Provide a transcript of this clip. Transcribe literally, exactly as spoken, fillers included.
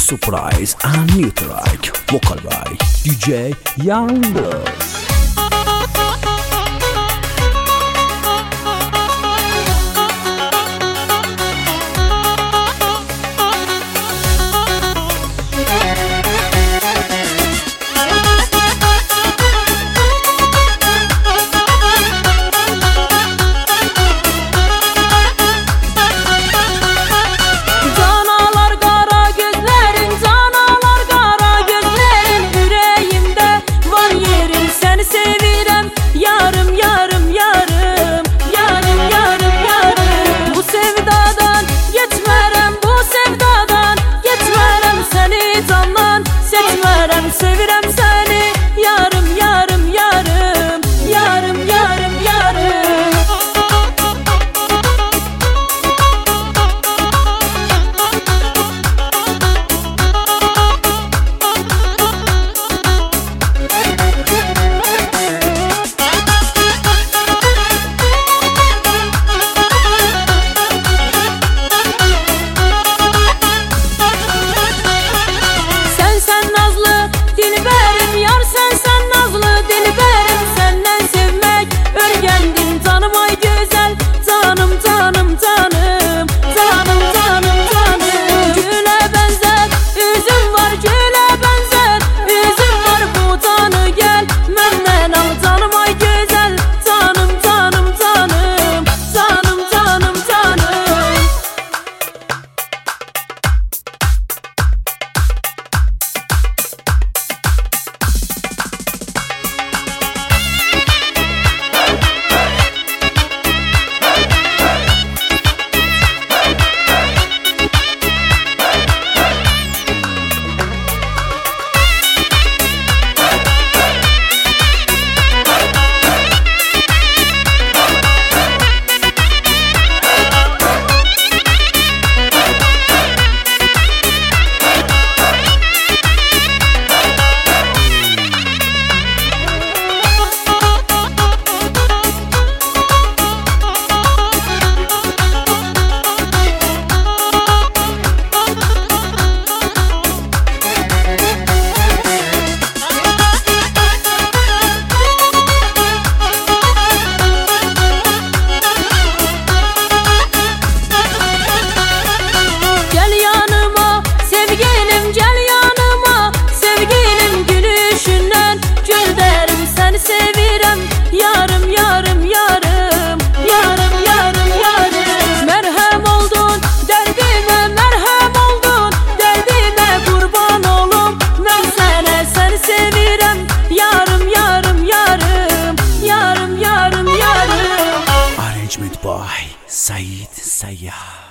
surprise and new track, vocal by D J Youngblood. Sevirem seni yarım yarım yarım yarım yarım yarım. Sen sen nazlı dilberim, yar sen sen nazlı dilberim. Senden sevmek öğrendim canım ay güzel. Canım canım canım canım canım canım. Güle benzer üzüm var, güle benzer üzüm var. Bu canı gel benden al canım ay güzel. Canım canım canım canım canım canım. Sevirem yarım yarım yarım yarım yarım yarım. Merhem oldun derdime, merhem oldun derdime, kurban olum ben sana. Seni sevirem yarım yarım yarım yarım yarım yarım. Arrangement by Said Sayyah.